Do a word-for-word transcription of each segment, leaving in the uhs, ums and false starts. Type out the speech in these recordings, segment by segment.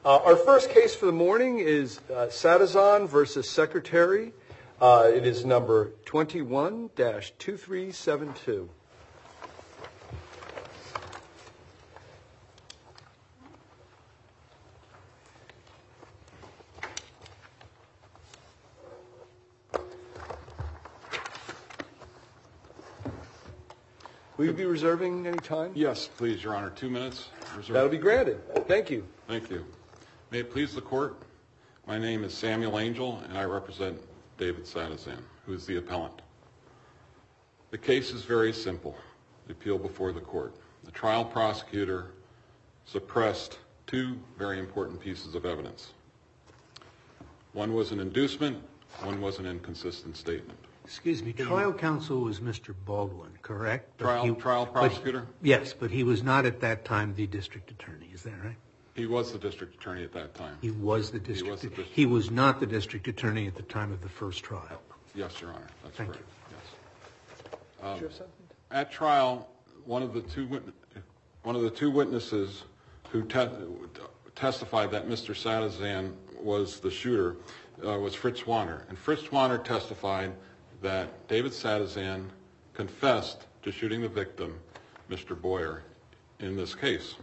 Uh, our first case for the morning is uh, Sadazan versus Secretary. Uh, it is number twenty-one dash two three seven two. Will you be reserving any time? Yes, please, Your Honor. Two minutes. Reserved. That'll be granted. Thank you. Thank you. May it please the court, my name is Samuel Angel, and I represent David Sadazan, who is the appellant. The case is very simple, the appeal before the court. The trial prosecutor suppressed two very important pieces of evidence. One was an inducement, one was an inconsistent statement. Excuse me, trial counsel was Mister Baldwin, correct? Trial, he, trial prosecutor? But, yes, but he was not at that time the district attorney, is that right? He was the district attorney at that time. He was the district He was the attorney. district He was not the district attorney at the time of the first trial. Yes, Your Honor, that's Thank correct. you. Yes. Um, at trial, one of the two wit- one of the two witnesses who te- testified that Mister Sadazan was the shooter uh, was Fritz Warner, and Fritz Warner testified that David Sadazan confessed to shooting the victim, Mister Boyer, in this case.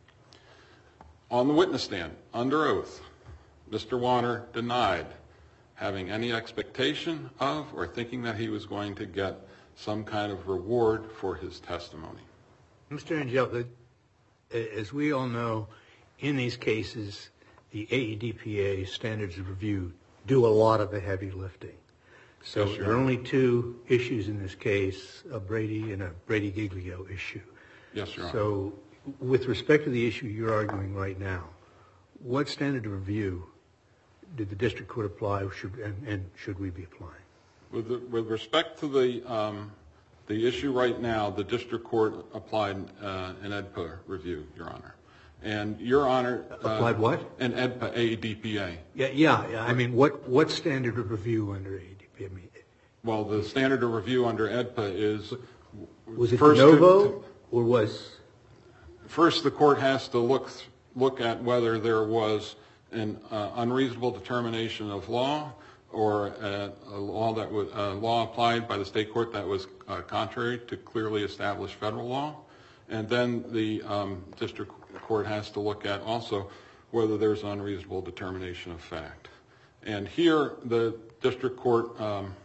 On the witness stand, under oath, Mister Warner denied having any expectation of or thinking that he was going to get some kind of reward for his testimony. Mister Angel, as we all know, in these cases, the A E D P A standards of review do a lot of the heavy lifting. So yes, there are only two issues in this case, a Brady and a Brady-Giglio issue. Yes, Your Honor. So with respect to the issue you're arguing right now, what standard of review did the district court apply should, and, and should we be applying? With, the, with respect to the, um, the issue right now, the district court applied uh, an E D P A review, Your Honor. And Your Honor... Uh, applied what? An E D P A, A E D P A. Yeah, yeah, yeah. I mean, what, what standard of review under A E D P A? I mean, well, the standard of review under E D P A is... Was it first de novo, to, or was... First, the court has to look look at whether there was an uh, unreasonable determination of law or a, a law that was a law applied by the state court that was uh, contrary to clearly established federal law, and then the um, district court has to look at also whether there's an unreasonable determination of fact. And here, the district court um,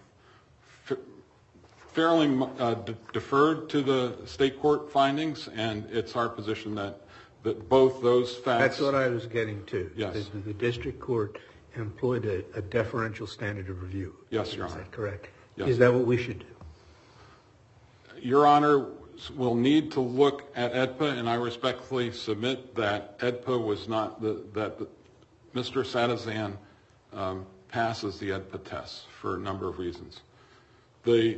fairly uh, de- deferred to the state court findings, and it's our position that, that both those facts... That's what I was getting to. Yes. The, the district court employed a, a deferential standard of review. Yes, Your Is Honor. that correct? Yes. Is that what we should do? Your Honor will need to look at E D P A, and I respectfully submit that E D P A was not... The, that the, Mister Sadazan um, passes the E D P A test for a number of reasons. The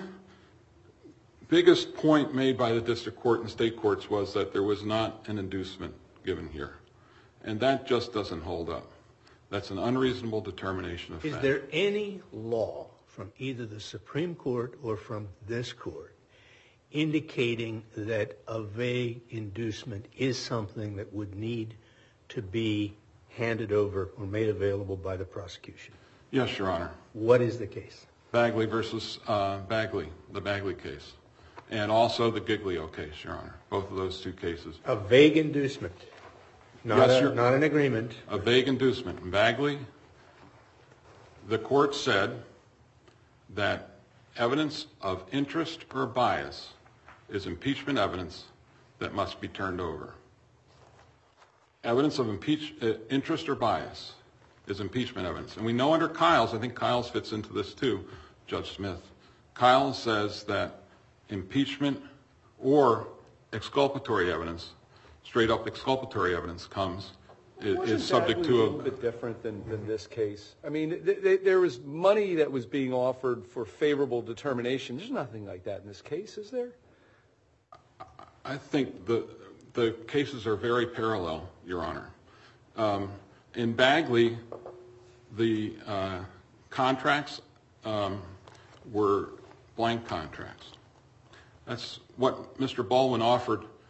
biggest point made by the district court and state courts was that there was not an inducement given here. And that just doesn't hold up. That's an unreasonable determination of fact. Is there any law from either the Supreme Court or from this court indicating that a vague inducement is something that would need to be handed over or made available by the prosecution? Yes, Your Honor. What is the case? Bagley versus uh, Bagley, the Bagley case, and also the Giglio case, Your Honor. Both of those two cases. A vague inducement, not, Yes, a, not an agreement. A vague inducement. In Bagley, the court said that evidence of interest or bias is impeachment evidence that must be turned over. Evidence of impeach, uh, interest or bias is impeachment evidence. And we know under Kiles, I think Kiles fits into this too, Judge Smith. Kiles says that impeachment or exculpatory evidence, straight up exculpatory evidence comes, is, is subject to a... a little bit different than, than this case. I mean, th- th- there was money that was being offered for favorable determination. There's nothing like that in this case, is there? I think the, the cases are very parallel, Your Honor. Um, in Bagley, the uh, contracts um, were blank contracts. That's what Mister Baldwin offered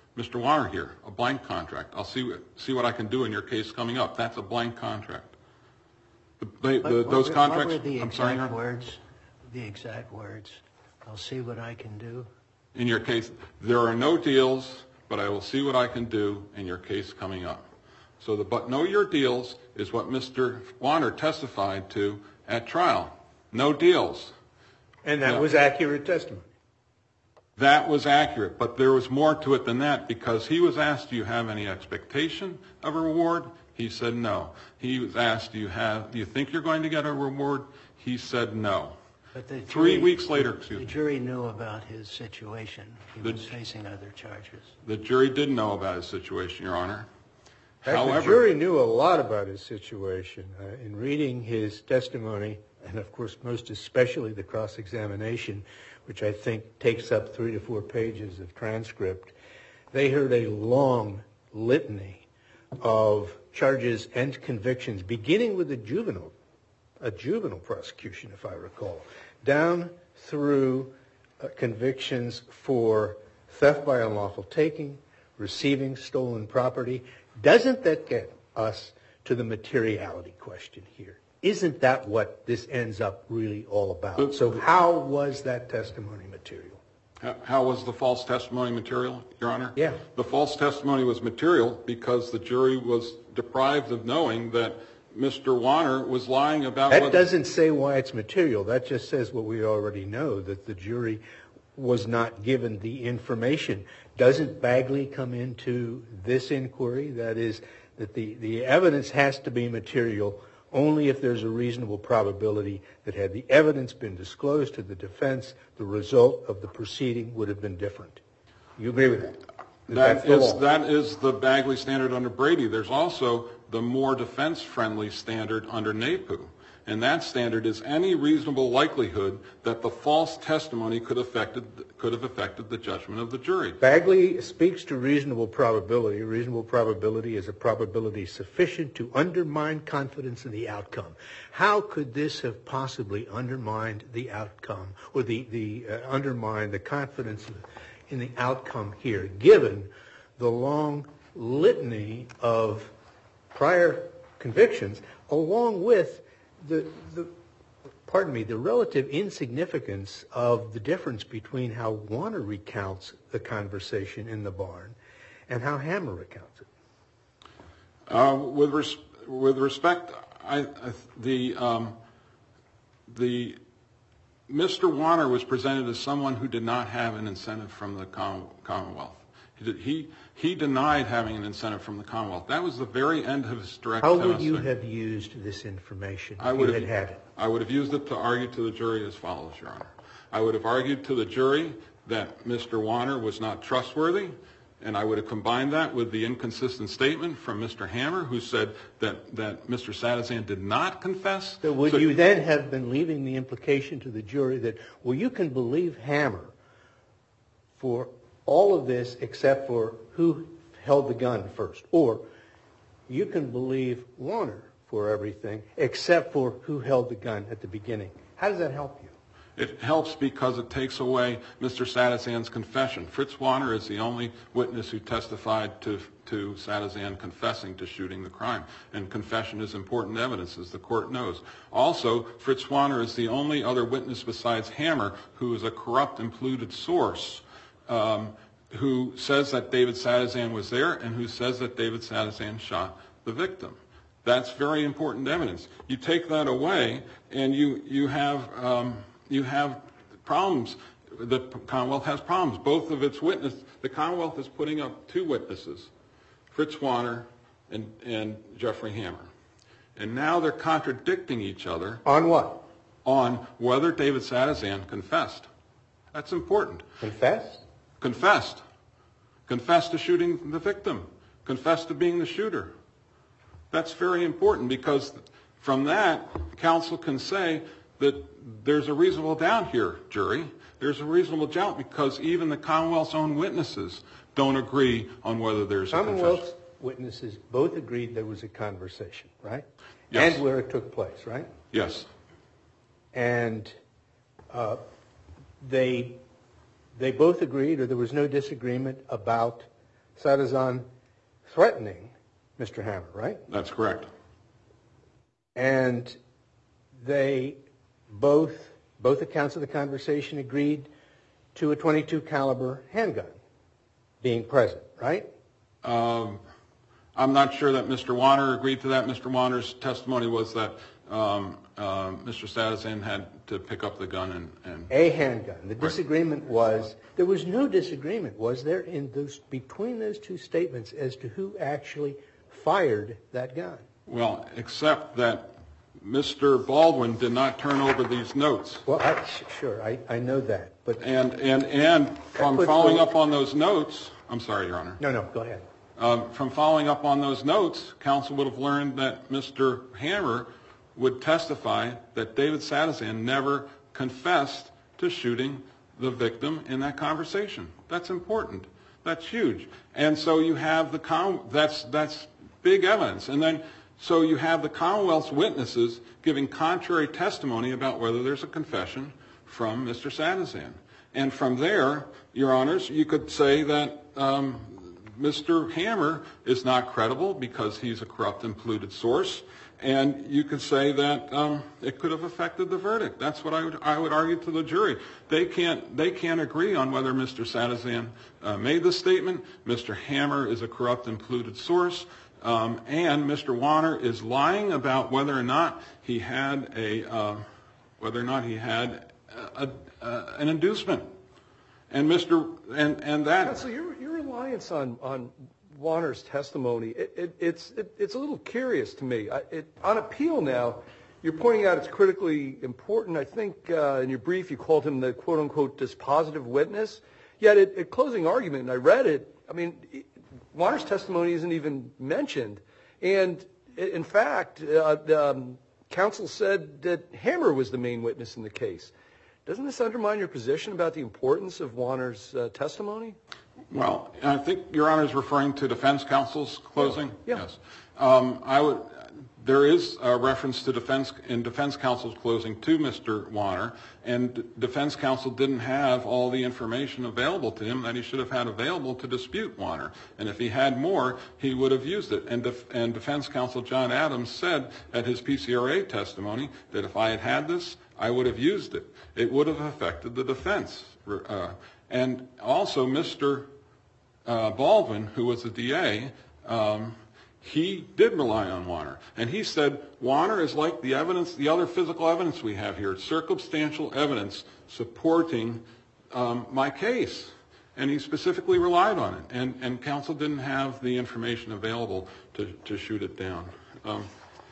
Mister Warner here, a blank contract. I'll see, see what I can do in your case coming up. That's a blank contract. The, the, What, the, those what, contracts, what were the I'm sorry, exact Your Honor? words? The exact words. I'll see what I can do. In your case, there are no deals, but I will see what I can do in your case coming up. So the but know your deals is what Mister Warner testified to at trial. No deals. And that Yeah. was accurate testimony. That was accurate, but there was more to it than that, because he was asked, do you have any expectation of a reward? He said no. He was asked, do you have, do you think you're going to get a reward? He said no. But the Three jury- weeks later, the excuse me. jury knew about his situation. He The- was facing other charges. The jury did know about his situation, Your Honor. In fact, However, the jury knew a lot about his situation. Uh, in reading his testimony, and of course most especially the cross-examination, which I think takes up three to four pages of transcript, they heard a long litany of charges and convictions, beginning with a juvenile, a juvenile prosecution, if I recall, down through uh, convictions for theft by unlawful taking, receiving stolen property. Doesn't that get us to the materiality question here? Isn't that what this ends up really all about? So how was that testimony material? How, how was the false testimony material, Your Honor? Yeah. The false testimony was material because the jury was deprived of knowing that Mister Warner was lying about That what... doesn't say why it's material. That just says what we already know, that the jury was not given the information. Doesn't Bagley come into this inquiry? That is, that the, the evidence has to be material only if there's a reasonable probability that had the evidence been disclosed to the defense, the result of the proceeding would have been different. You agree with that? That is, that is the Bagley standard under Brady. There's also the more defense-friendly standard under NAPU. And that standard is any reasonable likelihood that the false testimony could, affected, could have affected the judgment of the jury. Bagley speaks to reasonable probability. Reasonable probability is a probability sufficient to undermine confidence in the outcome. How could this have possibly undermined the outcome, or the, the uh, undermine the confidence in the outcome here, given the long litany of prior convictions, along with the, the pardon me, the relative insignificance of the difference between how Warner recounts the conversation in the barn and how Hammer recounts it? Uh, with, res- with respect, I, I, the, um, the Mister Warner was presented as someone who did not have an incentive from the Com- Commonwealth. He, did, he he denied having an incentive from the Commonwealth. That was the very end of his direct How testimony. would you have used this information if I would you have, had had it? I would have used it to argue to the jury as follows, Your Honor. I would have argued to the jury that Mister Warner was not trustworthy, and I would have combined that with the inconsistent statement from Mister Hammer, who said that, that Mister Sadazan did not confess. So would So- you then have been leaving the implication to the jury that, well, you can believe Hammer for all of this except for who held the gun first, or you can believe Warner for everything except for who held the gun at the beginning? How does that help you? It helps because it takes away Mister Sadazan's confession. Fritz Warner is the only witness who testified to, to Sadazan confessing to shooting the crime. And confession is important evidence, as the court knows. Also, Fritz Warner is the only other witness besides Hammer who is a corrupt and polluted source, um, who says that David Sadazan was there and who says that David Sadazan shot the victim. That's very important evidence. You take that away and you, you have... Um, You have problems. The Commonwealth has problems. Both of its witnesses, the Commonwealth is putting up two witnesses, Fritz Warner and, and Jeffrey Hammer. And now they're contradicting each other. On what? On whether David Sadazan confessed. That's important. Confessed? Confessed. Confessed to shooting the victim. Confessed to being the shooter. That's very important because from that, counsel can say that there's a reasonable doubt here, jury. There's a reasonable doubt because even the Commonwealth's own witnesses don't agree on whether there's a confession. Commonwealth's witnesses both agreed there was a conversation, right? Yes. And where it took place, right? Yes. And uh, they they both agreed, or there was no disagreement about Sadazan threatening Mister Hammer, right? That's correct. And they both, both accounts of the conversation agreed to a twenty-two caliber handgun being present, right? Um, I'm not sure that Mister Warner agreed to that. Mister Warner's testimony was that um, uh, Mister Sadazan had to pick up the gun and... and a handgun. The right. disagreement was, there was no disagreement, was there, in those, between those two statements as to who actually fired that gun? Well, except that Mister Baldwin did not turn over these notes. Well, I, sure, I, I know that, but... And, and, and from But- following but- up on those notes... I'm sorry, Your Honor. No, no, go ahead. Um, from following up on those notes, counsel would have learned that Mister Hammer would testify that David Sadazan never confessed to shooting the victim in that conversation. That's important. That's huge. And so you have the con- that's that's big evidence. And then so you have the Commonwealth's witnesses giving contrary testimony about whether there's a confession from Mister Sadazan. And from there, Your Honors, you could say that um, Mister Hammer is not credible because he's a corrupt and polluted source. And you could say that um, it could have affected the verdict. That's what I would I would argue to the jury. They can't they can't agree on whether Mister Sadazan uh, made the statement. Mister Hammer is a corrupt and polluted source, um, and Mister Warner is lying about whether or not he had a uh, whether or not he had a, a, a, an inducement. And Mister and and that. Counsel, your your reliance on on Warner's testimony, it, it, it's it, it's a little curious to me. I, it, on appeal now, you're pointing out it's critically important. I think uh, in your brief you called him the quote-unquote dispositive witness. Yet at, at closing argument, and I read it, I mean, Warner's testimony isn't even mentioned. And in fact, uh, the, um, counsel said that Hammer was the main witness in the case. Doesn't this undermine your position about the importance of Warner's uh, testimony? Well, I think Your Honor is referring to defense counsel's closing. Yeah. Yes. Um, I would. There is a reference to defense in defense counsel's closing to Mister Warner, and defense counsel didn't have all the information available to him that he should have had available to dispute Warner. And if he had more, he would have used it. And, def, and defense counsel John Adams said at his P C R A testimony that if I had had this, I would have used it. It would have affected the defense. Uh, and also Mister Uh, Baldwin, who was the D A, um, he did rely on Warner. And he said, Warner is like the evidence, the other physical evidence we have here. It's circumstantial evidence supporting um, my case. And he specifically relied on it. And, and counsel didn't have the information available to, to shoot it down. Um,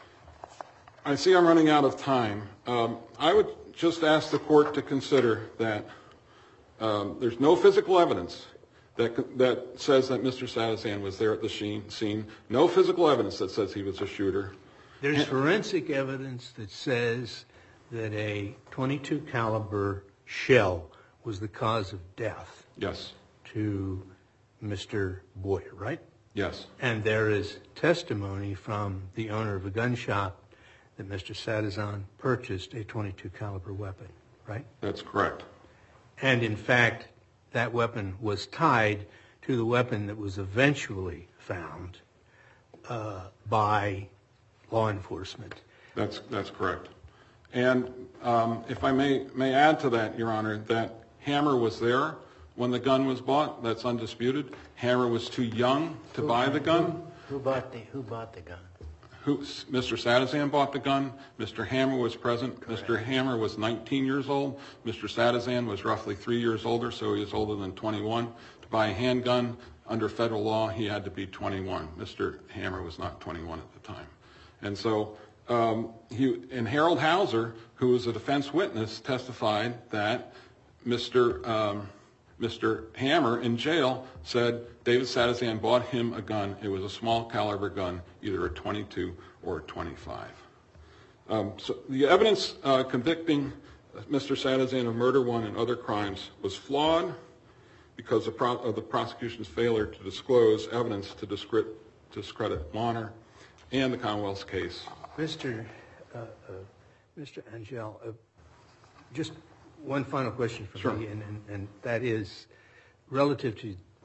I see I'm running out of time. Um, I would just ask the court to consider that um, there's no physical evidence That, that says that Mister Sadazan was there at the scene. No physical evidence that says he was a shooter. There's forensic evidence that says that a twenty-two caliber shell was the cause of death. Yes. To Mister Boyer, right? Yes. And there is testimony from the owner of a gun shop that Mister Sadazan purchased a twenty-two caliber weapon, right? That's correct. And in fact, that weapon was tied to the weapon that was eventually found uh, by law enforcement. That's that's correct. And um, if I may may add to that, Your Honor, that Hammer was there when the gun was bought. That's undisputed. Hammer was too young to who, buy the gun. Who, who bought the Who bought the gun? Who, Mister Sadazan bought the gun. Mister Hammer was present. Correct. Mister Hammer was nineteen years old. Mister Sadazan was roughly three years older, so he was older than twenty-one. To buy a handgun under federal law, he had to be twenty-one. Mister Hammer was not twenty-one at the time. And so, um, he, and Harold Hauser, who was a defense witness, testified that Mister Um, Mister Hammer in jail said David Sadazan bought him a gun. It was a small caliber gun, either a twenty-two or a twenty-five. Um, so the evidence uh, convicting Mister Sadazan of murder one and other crimes was flawed because of, pro- of the prosecution's failure to disclose evidence to discredit, discredit Warner and the Commonwealth's case. Mister Uh, uh, Mister Angel, uh, just one final question for Sure. me, and, and, and that is relative to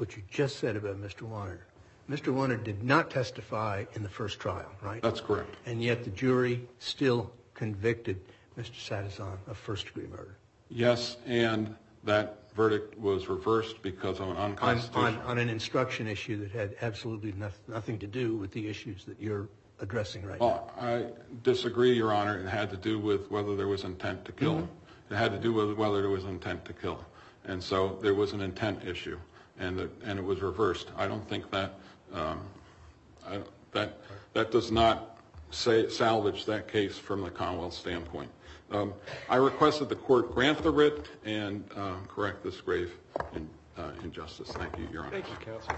what you just said about Mister Warner. Mister Warner did not testify in the first trial, right? That's correct. And yet the jury still convicted Mister Sadezan of first-degree murder. Yes, and that verdict was reversed because of an unconstitutional... On, on, on an instruction issue that had absolutely no, nothing to do with the issues that you're addressing right well, now. I disagree, Your Honor. It had to do with whether there was intent to kill. Mm-hmm. It had to do with whether there was intent to kill. And so there was an intent issue, and the, and it was reversed. I don't think that um, I, that that does not say salvage that case from the Commonwealth standpoint. Um, I request that the court grant the writ and uh, correct this grave in, uh, injustice. Thank you, Your Honor. Thank you, counsel.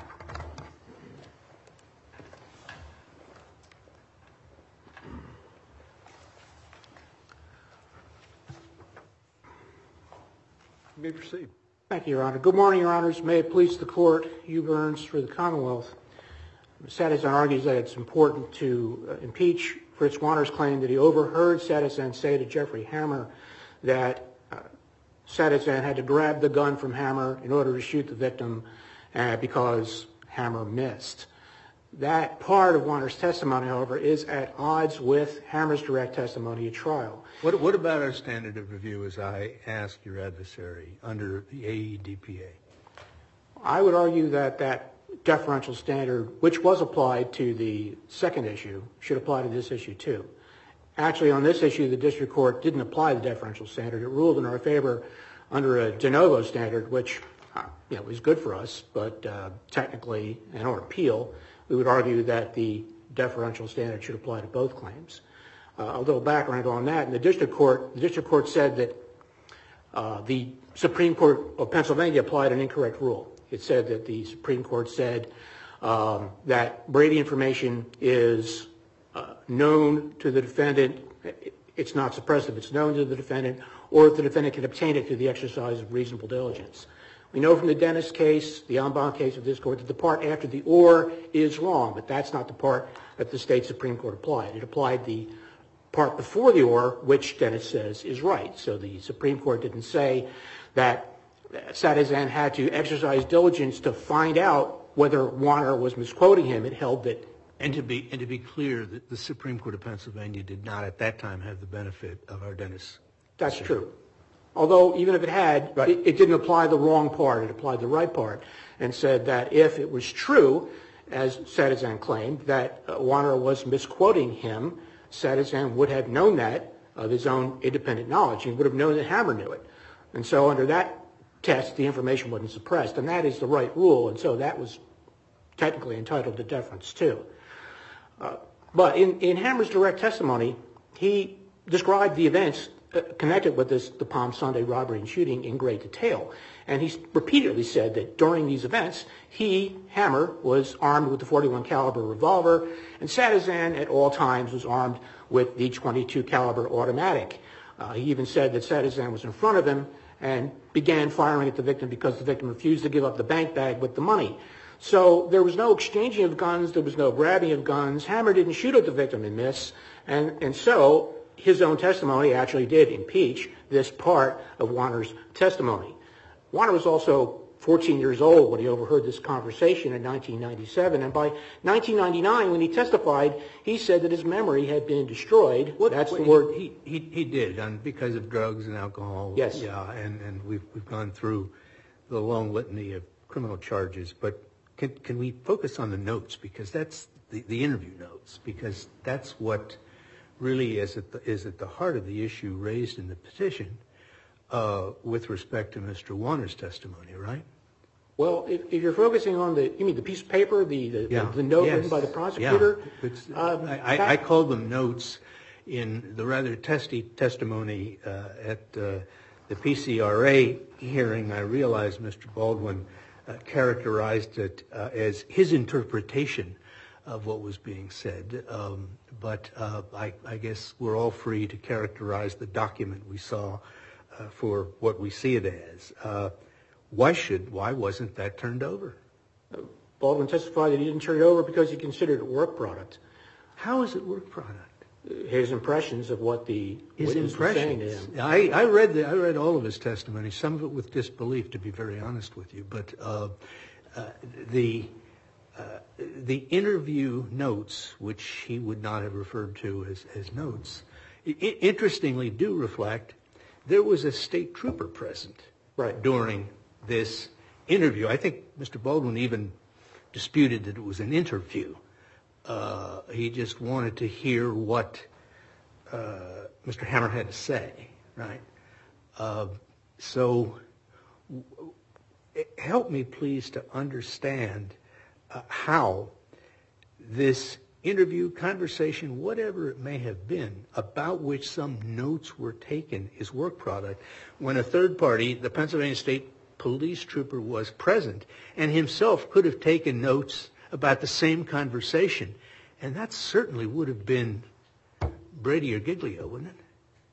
You may proceed. Thank you, Your Honor. Good morning, Your Honors. May it please the court, Hugh Burns for the Commonwealth. Sadezan argues that it's important to uh, impeach Fritz Warner's claim that he overheard Sadezan say to Jeffrey Hammer that uh, Sadezan had to grab the gun from Hammer in order to shoot the victim uh, because Hammer missed. That part of Warner's testimony, however, is at odds with Hammer's direct testimony at trial. What, what about our standard of review, as I ask your adversary, under the A E D P A? I would argue that that deferential standard, which was applied to the second issue, should apply to this issue too. Actually, on this issue, the district court didn't apply the deferential standard. It ruled in our favor under a de novo standard, which uh, you know, is good for us, but uh, technically, and on appeal, we would argue that the deferential standard should apply to both claims. Uh, a little background on that. In the district court, the district court said that uh, the Supreme Court of Pennsylvania applied an incorrect rule. It said that the Supreme Court said um, that Brady information is uh, known to the defendant. It's not suppressive. It's known to the defendant, or if the defendant can obtain it through the exercise of reasonable diligence. We know from the Dennis case, the en banc case of this court, that the part after the or is wrong, but that's not the part that the state Supreme Court applied. It applied the part before the or, which Dennis says is right. So the Supreme Court didn't say that Sadezan had to exercise diligence to find out whether Warner was misquoting him. It held that. And to be and to be clear, that the Supreme Court of Pennsylvania did not at that time have the benefit of our Dennis. That's true. Although even if it had, right. it, it didn't apply the wrong part. It applied the right part, and said that if it was true, as Sadezan claimed, that uh, Warner was misquoting him, Sadezan would have known that of his own independent knowledge. He would have known that Hammer knew it. And so under that test, the information wasn't suppressed, and that is the right rule, and so that was technically entitled to deference too. Uh, but in, in Hammer's direct testimony, he described the events uh, connected with this, the Palm Sunday robbery and shooting in great detail. And he repeatedly said that during these events, he, Hammer, was armed with the forty-one caliber revolver, and Sadezan at all times was armed with the twenty-two caliber automatic. Uh, he even said that Sadezan was in front of him and began firing at the victim because the victim refused to give up the bank bag with the money. So there was no exchanging of guns, there was no grabbing of guns. Hammer didn't shoot at the victim and miss, and, and so his own testimony actually did impeach this part of Warner's testimony. Warner was also fourteen years old when he overheard this conversation in nineteen ninety-seven, and by nineteen ninety-nine, when he testified, he said that his memory had been destroyed. What, That's what, the word. He, he, he did, and because of drugs and alcohol. Yes. Yeah, and, and we've, we've gone through the long litany of criminal charges, but can, can we focus on the notes, because that's the, the interview notes, because that's what really is at the, is at the heart of the issue raised in the petition uh, with respect to Mister Warner's testimony, right? Well, if, if you're focusing on the, you mean the piece of paper, the the, yeah. the, the note yes. written by the prosecutor? Yeah. Um, I, I, I called them notes in the rather testy testimony uh, at uh, the P C R A hearing. I realized Mister Baldwin uh, characterized it uh, as his interpretation of what was being said, um, but uh, I, I guess we're all free to characterize the document we saw uh, for what we see it as. Uh, Why should, why wasn't that turned over? Baldwin testified that he didn't turn it over because he considered it a work product. How is it work product? His impressions of what the His witness was saying to impressions. him. I, I read the, I read all of his testimony, some of it with disbelief, to be very honest with you. But uh, uh, the uh, the interview notes, which he would not have referred to as, as notes, I- interestingly do reflect there was a state trooper present Right. during this interview. I think Mister Baldwin even disputed that it was an interview. Uh, he just wanted to hear what uh, Mister Hammer had to say, right? Uh, so w- help me, please, to understand uh, how this interview, conversation, whatever it may have been, about which some notes were taken is work product, when a third party, the Pennsylvania State Police trooper, was present and himself could have taken notes about the same conversation. And that certainly would have been Brady or Giglio, wouldn't it?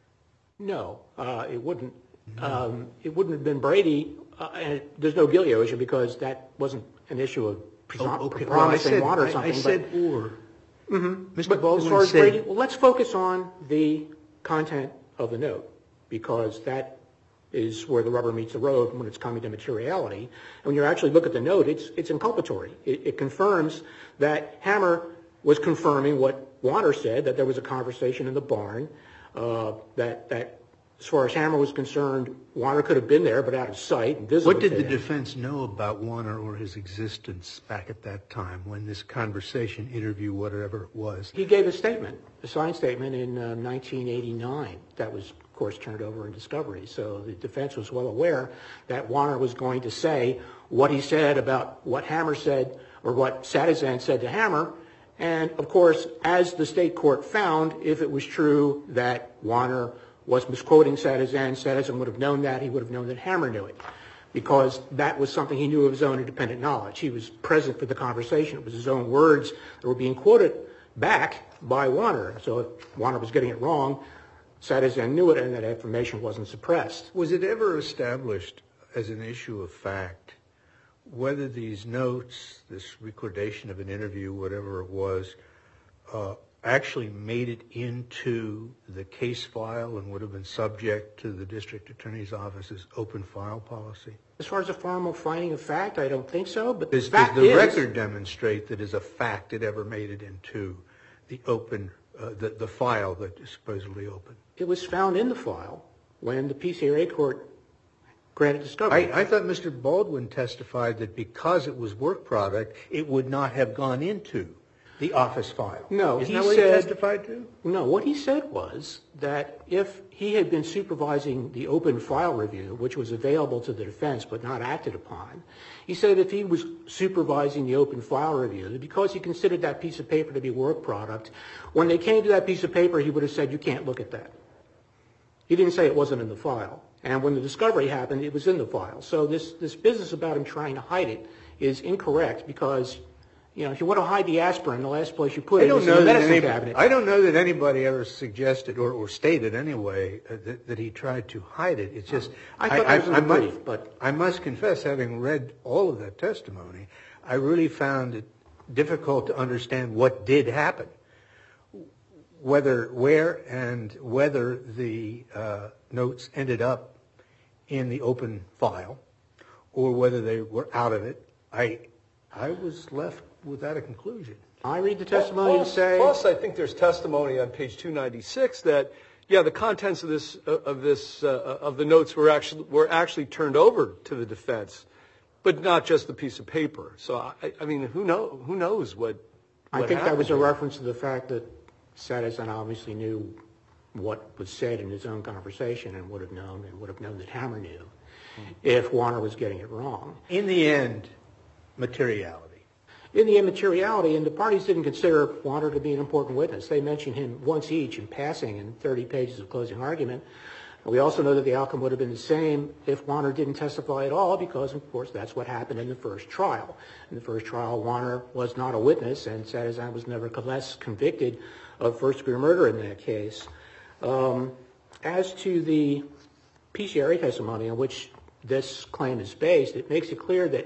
No, uh, it wouldn't. No. Um, it wouldn't have been Brady, uh, and there's no Giglio issue because that wasn't an issue of presom- Oh, okay. promising Well, I said, water or I- something. I said but, or. Mm-hmm. Mister But Baldwin as far as said, Brady, well, let's focus on the content of the note because that is where the rubber meets the road when it's coming to materiality. And when you actually look at the note, it's it's inculpatory. It, it confirms that Hammer was confirming what Warner said, that there was a conversation in the barn, uh, that that as far as Hammer was concerned, Warner could have been there but out of sight and visible. what did to the him. defense know about Warner or his existence back at that time when this conversation, interview, whatever it was? He gave a statement, a signed statement in uh, nineteen eighty-nine that was, of course, turned over in discovery. So the defense was well aware that Warner was going to say what he said about what Hammer said or what Satizan said to Hammer. And, of course, as the state court found, if it was true that Warner was misquoting Satizan, Satizan would have known that. He would have known that Hammer knew it because that was something he knew of his own independent knowledge. He was present for the conversation. It was his own words that were being quoted back by Warner. So if Warner was getting it wrong, Satizan knew it and that information wasn't suppressed. Was it ever established as an issue of fact whether these notes, this recordation of an interview, whatever it was, uh, actually made it into the case file and would have been subject to the district attorney's office's open file policy? As far as a formal finding of fact, I don't think so. But Does, the fact does the is, record demonstrate that as a fact it ever made it into the open, uh, the, the file that is supposedly open? it was found in the file when the P C R A court granted discovery. I, I thought Mister Baldwin testified that because it was work product, it would not have gone into the office file. No, Isn't he that what said- he testified to? No, what he said was that if he had been supervising the open file review, which was available to the defense but not acted upon, he said if he was supervising the open file review, because he considered that piece of paper to be work product, when they came to that piece of paper, he would have said, you can't look at that. He didn't say it wasn't in the file. And when the discovery happened, it was in the file. So this, this business about him trying to hide it is incorrect because, you know, if you want to hide the aspirin, the last place you put I it don't is know in the that medicine any- cabinet. I don't know that anybody ever suggested or, or stated anyway uh, that, that he tried to hide it. It's just I thought that was in the mu- brief, but- I must confess, having read all of that testimony, I really found it difficult to understand what did happen, whether where and whether the uh, notes ended up in the open file or whether they were out of it. I I was left without a conclusion. I read the testimony plus, to say... Plus, I think there's testimony on page two ninety-six that, yeah, the contents of this of this uh, of the notes were actually were actually turned over to the defense, but not just the piece of paper. So, I, I mean, who know who knows what? what I think that was a happened reference to the fact that Satizan obviously knew what was said in his own conversation and would have known and would have known that Hammer knew mm-hmm. if Warner was getting it wrong. In the end, materiality. In the immateriality, and the parties didn't consider Warner to be an important witness. They mentioned him once each in passing in thirty pages of closing argument. And we also know that the outcome would have been the same if Warner didn't testify at all because, of course, that's what happened in the first trial. In the first trial, Warner was not a witness, and Satizan was nevertheless convicted of first-degree murder in that case. Um, as to the P C R A testimony on which this claim is based, it makes it clear that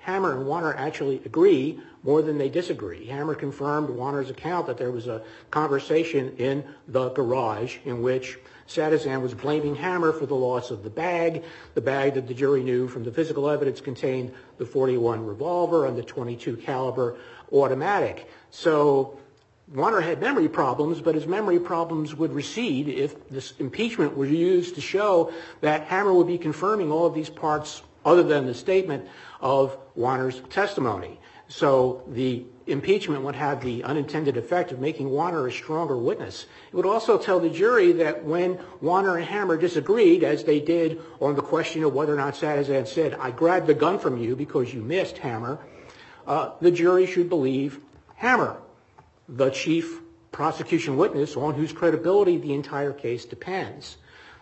Hammer and Warner actually agree more than they disagree. Hammer confirmed Warner's account that there was a conversation in the garage in which Sadazan was blaming Hammer for the loss of the bag, the bag that the jury knew from the physical evidence contained the forty-one revolver and the twenty-two caliber automatic. So Warner had memory problems, but his memory problems would recede if this impeachment were used to show that Hammer would be confirming all of these parts other than the statement of Warner's testimony. So the impeachment would have the unintended effect of making Warner a stronger witness. It would also tell the jury that when Warner and Hammer disagreed, as they did on the question of whether or not Sadazan said, I grabbed the gun from you because you missed, Hammer, uh, the jury should believe Hammer, the chief prosecution witness on whose credibility the entire case depends.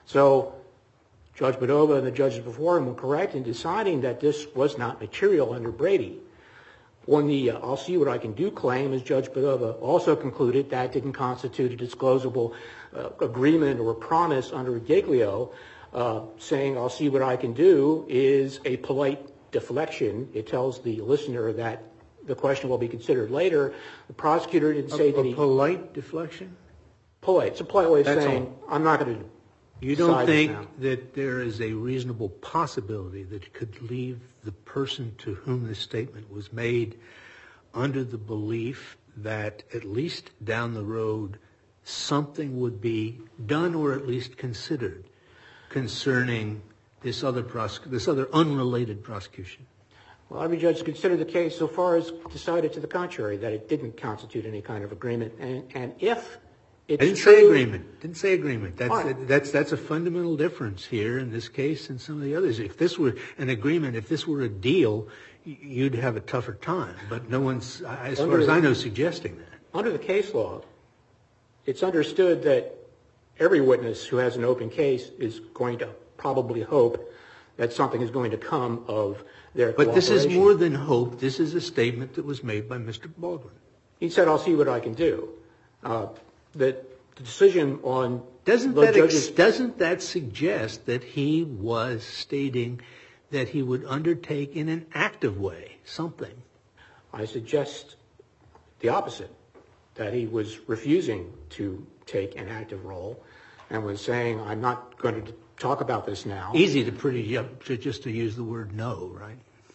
So Judge Badova and the judges before him were correct in deciding that this was not material under Brady. On the uh, I'll see what I can do claim, as Judge Badova also concluded, that didn't constitute a disclosable uh, agreement or a promise under Giglio. Uh, saying I'll see what I can do is a polite deflection. It tells the listener that the question will be considered later. The prosecutor didn't say a, that a he... polite deflection? Polite. It's a polite way of That's saying, all. I'm not going to You don't think that there is a reasonable possibility that it could leave the person to whom this statement was made under the belief that at least down the road something would be done or at least considered concerning this other prosec- this other unrelated prosecution? Well, every judge considered the case so far as decided to the contrary, that it didn't constitute any kind of agreement. And, and if it's I didn't true, say agreement. Didn't say agreement. That's, Right. that's, that's a fundamental difference here in this case and some of the others. If this were an agreement, if this were a deal, y- you'd have a tougher time. But no one's, as Under- far as I know, suggesting that. under the case law, it's understood that every witness who has an open case is going to probably hope that something is going to come of their But this is cooperation. more than hope. This is a statement that was made by Mister Baldwin. He said, I'll see what I can do. Uh, that the decision on Doesn't the that, judges... ex- doesn't that suggest that he was stating that he would undertake in an active way something? I suggest the opposite, that he was refusing to take an active role and was saying, I'm not going to talk about this now. Easy to pretty, yeah, to just to use the word no, right?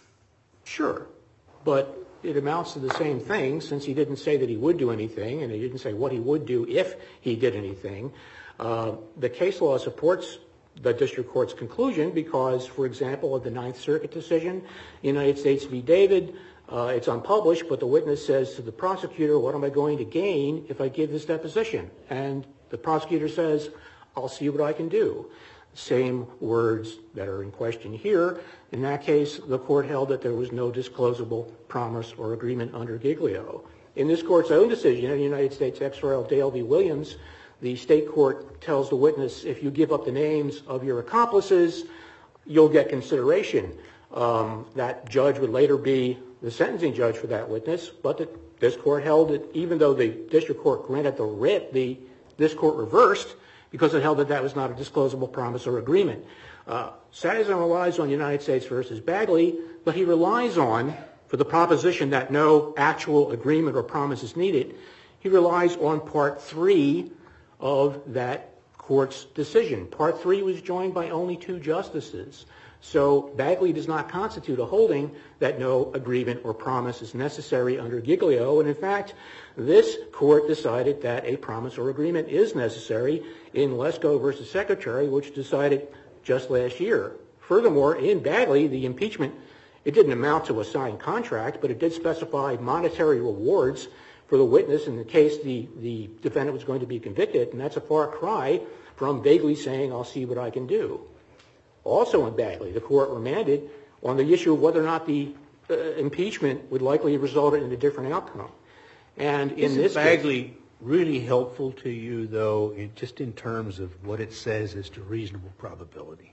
Sure, but it amounts to the same thing, since he didn't say that he would do anything, and he didn't say what he would do if he did anything. Uh, the case law supports the district court's conclusion because, for example, of the Ninth Circuit decision, United States v. David, uh, it's unpublished, but the witness says to the prosecutor, what am I going to gain if I give this deposition? And the prosecutor says, I'll see what I can do. Same words that are in question here. In that case, the court held that there was no disclosable promise or agreement under Giglio. In this court's own decision, in United States ex rel. Dale v. Williams, the state court tells the witness, if you give up the names of your accomplices, you'll get consideration. Um, that judge would later be the sentencing judge for that witness, but the, this court held that even though the district court granted the writ, the, this court reversed because it held that that was not a disclosable promise or agreement. Uh, Sadazan relies on United States versus Bagley, but he relies on, for the proposition that no actual agreement or promise is needed, he relies on Part three of that court's decision. Part three was joined by only two justices. So Bagley does not constitute a holding that no agreement or promise is necessary under Giglio. And in fact, this court decided that a promise or agreement is necessary in Lesko versus Secretary, which decided just last year. Furthermore, in Bagley, the impeachment, it didn't amount to a signed contract, but it did specify monetary rewards for the witness in the case the, the defendant was going to be convicted. And that's a far cry from Bagley saying, I'll see what I can do. Also in Bagley, the court remanded on the issue of whether or not the uh, impeachment would likely have resulted in a different outcome. And in Isn't this Bagley case, really helpful to you, though, in, just in terms of what it says as to reasonable probability?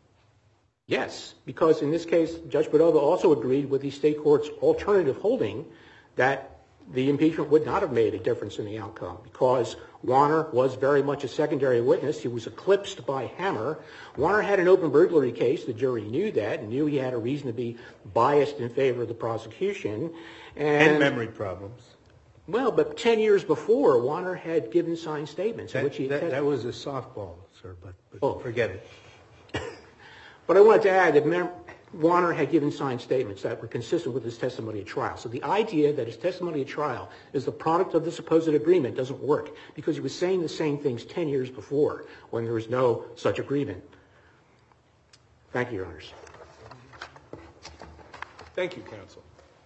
yes, because in this case, Judge Badova also agreed with the state court's alternative holding that the impeachment would not have made a difference in the outcome because Warner was very much a secondary witness. He was eclipsed by Hammer. Warner had an open burglary case. The jury knew that and knew he had a reason to be biased in favor of the prosecution. And, And memory problems. Well, but ten years before, Warner had given signed statements. That, in which he that, had, that was a softball, sir, but, but Oh. forget it. But I wanted to add that Mem- Warner had given signed statements that were consistent with his testimony at trial. So the idea that his testimony at trial is the product of the supposed agreement doesn't work because he was saying the same things ten years before when there was no such agreement. Thank you, Your Honors. Thank you, counsel.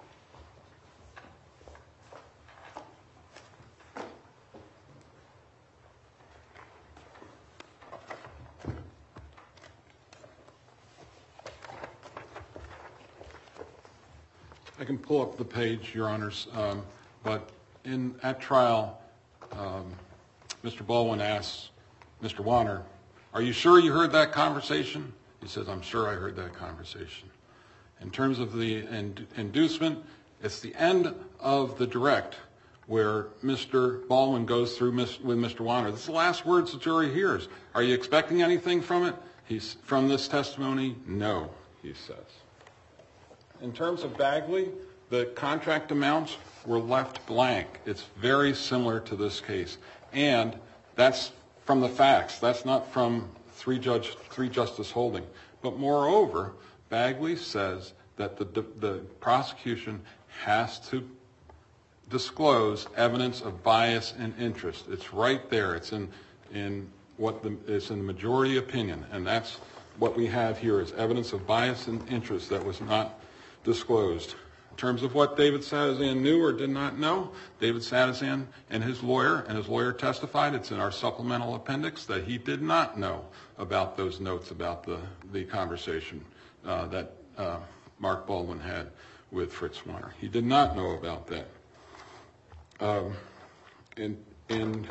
I can pull up the page, Your Honors, um, but in at trial, um, Mister Baldwin asks Mister Warner, "Are you sure you heard that conversation?" He says, "I'm sure I heard that conversation." In terms of the ind- inducement, it's the end of the direct where Mister Baldwin goes through mis- with Mister Warner. This is the last words the jury hears. "Are you expecting anything from it?" He's from this testimony. "No," he says. In terms of Bagley, the contract amounts were left blank. It's very similar to this case. And that's from the facts. That's not from three judge, three justice holding. But moreover, Bagley says that the, the, the prosecution has to disclose evidence of bias and interest. It's right there. It's in, in what the, it's in the majority opinion. And that's what we have here is evidence of bias and interest that was not disclosed. In terms of what David Sadazan knew or did not know, David Sadazan and his lawyer, and his lawyer testified, it's in our supplemental appendix, that he did not know about those notes about the, the conversation uh, that uh, Mark Baldwin had with Fritz Warner. He did not know about that. Um, and, and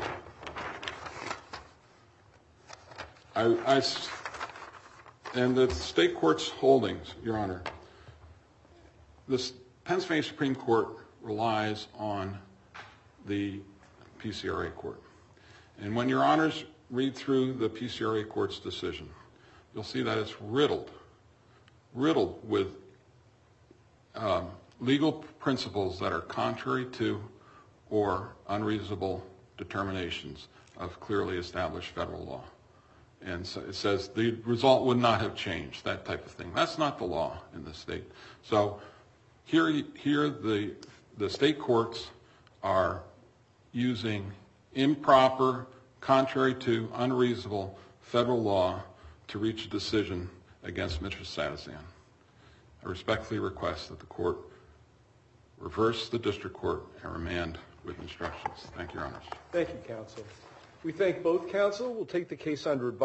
I, I, and the state court's holdings, Your Honor, the Pennsylvania Supreme Court relies on the P C R A court. And when Your Honors read through the P C R A court's decision, you'll see that it's riddled, riddled with um, legal principles that are contrary to or unreasonable determinations of clearly established federal law. And so it says the result would not have changed, that type of thing. That's not the law in the state. So Here, here the, the state courts are using improper, contrary to unreasonable federal law to reach a decision against Mister Sadazan. I respectfully request that the court reverse the district court and remand with instructions. Thank you, Your Honors. Thank you, counsel. We thank both counsel. We'll take the case under advisement.